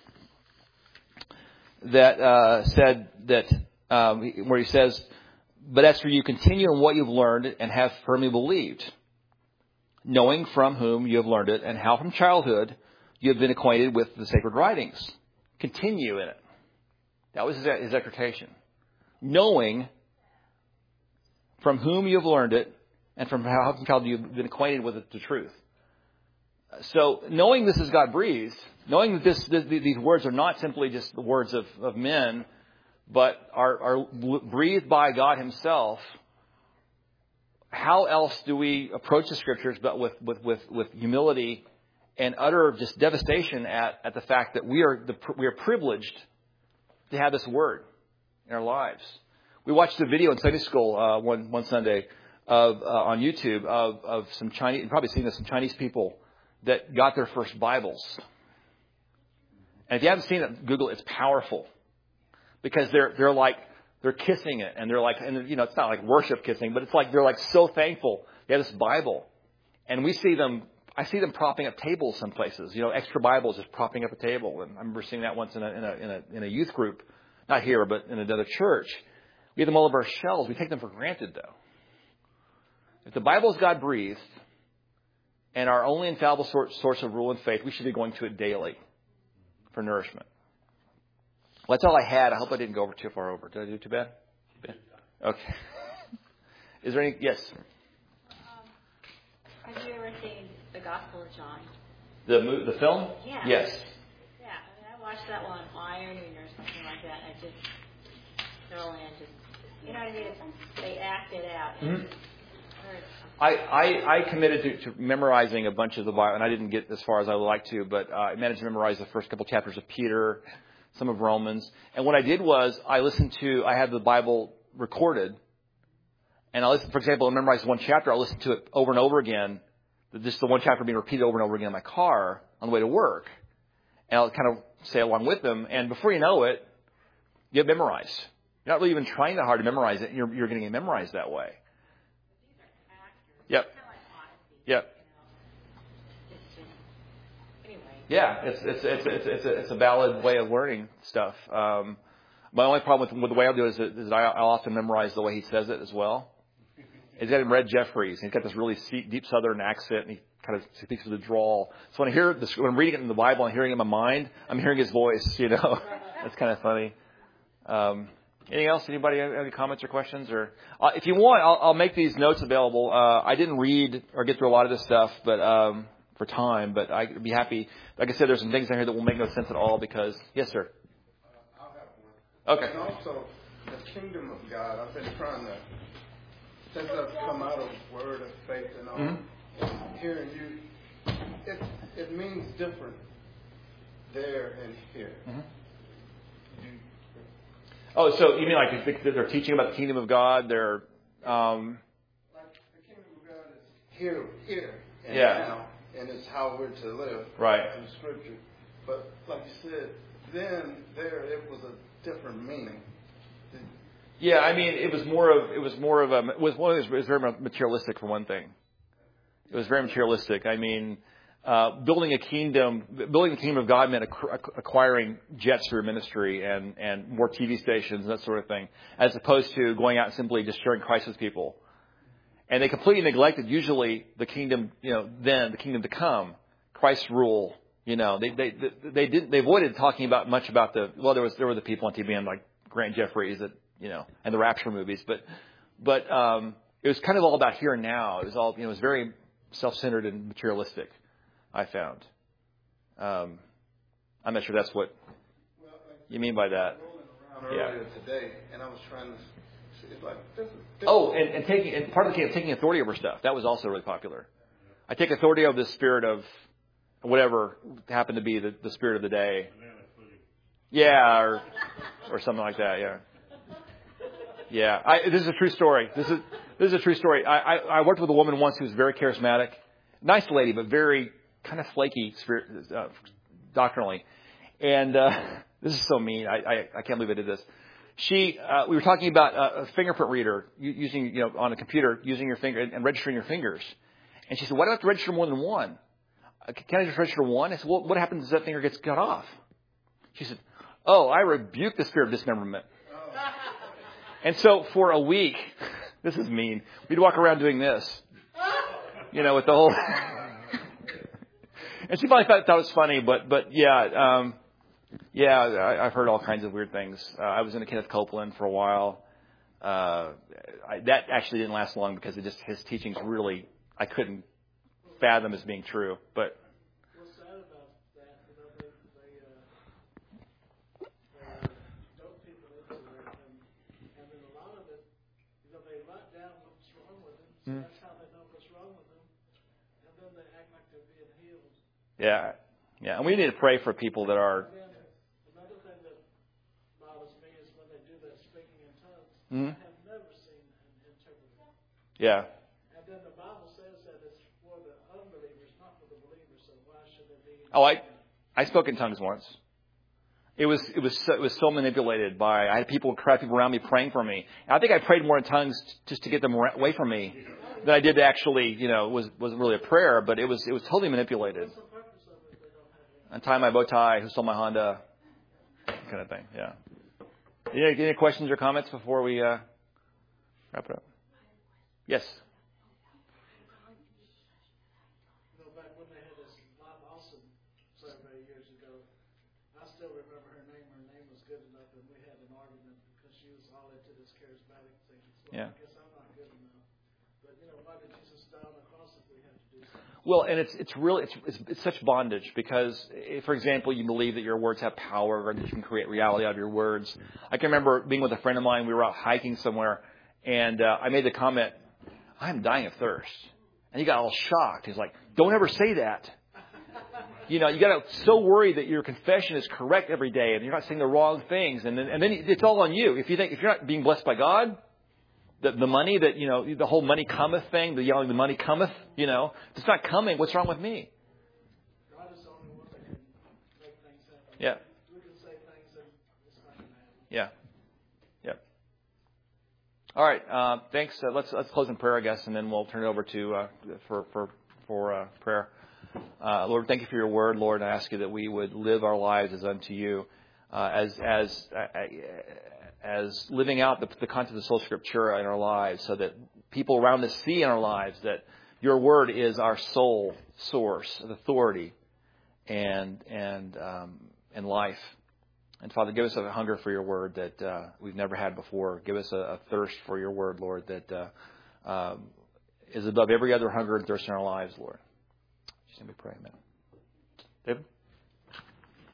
that uh, said that um, where he says, "But as for you, continue in what you've learned and have firmly believed, knowing from whom you have learned it, and how from childhood you have been acquainted with the sacred writings." Continue in it. That was his, his exhortation. Knowing from whom you have learned it, and from how from childhood you have been acquainted with the truth. So, knowing this is God breathed, knowing that this, this, these words are not simply just the words of, of men, but are, are breathed by God Himself, how else do we approach the Scriptures but with, with, with, with humility and utter just devastation at, at the fact that we are the, we are privileged to have this Word in our lives? We watched a video in Sunday school uh, one one Sunday of uh, on YouTube of, of some Chinese, you've probably seen this, some Chinese people that got their first Bibles. And if you haven't seen it, Google it. It's powerful because they're they're like they're kissing it, and they're like, and you know, it's not like worship kissing, but it's like they're like so thankful they have this Bible. And we see them, I see them propping up tables some places, you know, extra Bibles just propping up a table. And I remember seeing that once in a in a in a, in a youth group, not here, but in another church. We have them all over our shelves. We take them for granted, though. If the Bible is God breathed and our only infallible source of rule and faith, we should be going to it daily for nourishment. Well, that's all I had. I hope I didn't go over too far over. Did I do too bad? Okay. Is there any? Yes. Um, have you ever seen the Gospel of John? The mo- the film? Yeah. Yes. Yeah. I mean, I watched that one on Ironing or something like that, and I just fell in. Just you know what I mean? It's, they acted out. Mm-hmm. I, I, I committed to, to memorizing a bunch of the Bible, and I didn't get as far as I would like to, but uh, I managed to memorize the first couple chapters of Peter, some of Romans. And what I did was I listened to, I had the Bible recorded, and I listened, for example, I memorized one chapter, I listened to it over and over again, just the one chapter being repeated over and over again in my car on the way to work. And I'll kind of say along with them, and before you know it, you have memorized. You're not really even trying that hard to memorize it, you're, you're getting it memorized that way. Yep. Yep. Yeah, it's it's it's it's it's a, it's a valid way of learning stuff. Um, my only problem with, with the way I do it is that, is that I, I'll often memorize the way he says it as well. He's got him Red Jeffries. He's got this really deep Southern accent, and he kind of speaks with a drawl. So when I hear this, when I'm reading it in the Bible and hearing it in my mind, I'm hearing his voice. You know, that's kind of funny. Um, Anything else? Anybody have any comments or questions? Or uh, if you want, I'll, I'll make these notes available. Uh, I didn't read or get through a lot of this stuff, but um, for time. But I'd be happy. Like I said, there's some things in here that will make no sense at all because. Yes, sir. Uh, I'll have one. Okay. And also, the kingdom of God. I've been trying to, since I've come out of Word of Faith and all, Mm-hmm. and hearing you, it it means different there and here. Mm-hmm. Oh, so you mean like they're teaching about the kingdom of God? They're um, like the kingdom of God is here, here, and yeah. now, and it's how we're to live, right? In Scripture. But like you said, then there it was a different meaning. Yeah, I mean, it was more of it was more of a it was one of it was very materialistic for one thing. It was very materialistic. I mean. Uh, building a kingdom, building the kingdom of God meant acquiring jets for your ministry and, and more T V stations and that sort of thing, as opposed to going out and simply just sharing Christ with people. And they completely neglected usually the kingdom, you know, then the kingdom to come, Christ's rule You know, they they they, they didn't they avoided talking about much about the well there was there were the people on T V and like Grant Jeffries that you know and the Rapture movies, but but um, it was kind of all about here and now. It was all you know it was very self-centered and materialistic. I found. Um, I'm not sure that's what you mean by that. Yeah. Earlier today, and I was trying to. It's like this is, this Oh, and, and taking and part of the taking authority over stuff that was also really popular. I take authority over the spirit of whatever happened to be the, the spirit of the day. Yeah, or or something like that. Yeah, yeah. I, this is a true story. This is this is a true story. I, I, I worked with a woman once who was very charismatic, nice lady, but very kind of flaky spirit, uh, doctrinally. And uh, this is so mean. I, I I can't believe I did this. She, uh, we were talking about a, a fingerprint reader using, you know, on a computer, using your finger and registering your fingers. And she said, "Why do I have to register more than one? Can I just register one?" I said, "Well, what happens if that finger gets cut off?" She said, "Oh, I rebuke the spirit of dismemberment." And so for a week, this is mean. We'd walk around doing this, you know, with the whole. And she probably thought, thought it was funny, but but yeah. Um, Yeah, I, I've heard all kinds of weird things. Uh, I was in a Kenneth Copeland for a while. Uh, I, that actually didn't last long because it just his teachings really I couldn't fathom as being true. But what's sad about that, you know, they they, uh, they dope people into that, and, and then a lot of it, you know, they write down what's wrong with them, so mm. that's how they know what's wrong with them, and then they act like they're being healed. Yeah, yeah, and we need to pray for people that are. Mm-hmm. I have never seen an interpreter. Yeah. And then the Bible says that it's for the unbelievers, not for the believers. So why should it be? Oh, I, I spoke in tongues once. It was it was so, it was so manipulated by I had people crowd people around me praying for me. And I think I prayed more in tongues just to get them away from me than I did to actually you know was wasn't really a prayer, but it was it was totally manipulated. What's the purpose of it if they don't have it? Untie my bow tie. Who stole my Honda? Kind of thing. Yeah. Any, any questions or comments before we uh, wrap it up? Yes. You know, back when they had this Bob Austin survey years ago, I still remember her name. Her name was good enough, and we had an argument because she was all into this charismatic thing. So Yeah. I guess I'm not good enough. But you know, why did Jesus die on the cross if we had to do something? Well, and it's it's really it's, it's it's such bondage because, if, for example, you believe that your words have power or that you can create reality out of your words. I can remember being with a friend of mine. We were out hiking somewhere, and uh, I made the comment, "I'm dying of thirst," and he got all shocked. He's like, "Don't ever say that." You know, you got to so worried that your confession is correct every day, and you're not saying the wrong things, and then and then it's all on you. If you think if you're not being blessed by God. The, the money that, you know, the whole money cometh thing, the yelling, the money cometh, you know, if it's not coming, what's wrong with me? God is the only one that can make things happen. Yeah. We can say things and it's not going to happen. Yeah. Yeah. All right. Uh, thanks. Uh, let's let's close in prayer, I guess, and then we'll turn it over to uh, for for for uh, prayer. Uh, Lord, thank you for your word, Lord. And I ask you that we would live our lives as unto you, uh, as as. Uh, as living out the, the content of the Sola Scriptura in our lives so that people around us see in our lives that your word is our sole source of authority and and um, and life. And Father, give us a hunger for your word that uh, we've never had before. Give us a, a thirst for your word, Lord, that uh, um, is above every other hunger and thirst in our lives, Lord. Just let me pray, amen. David?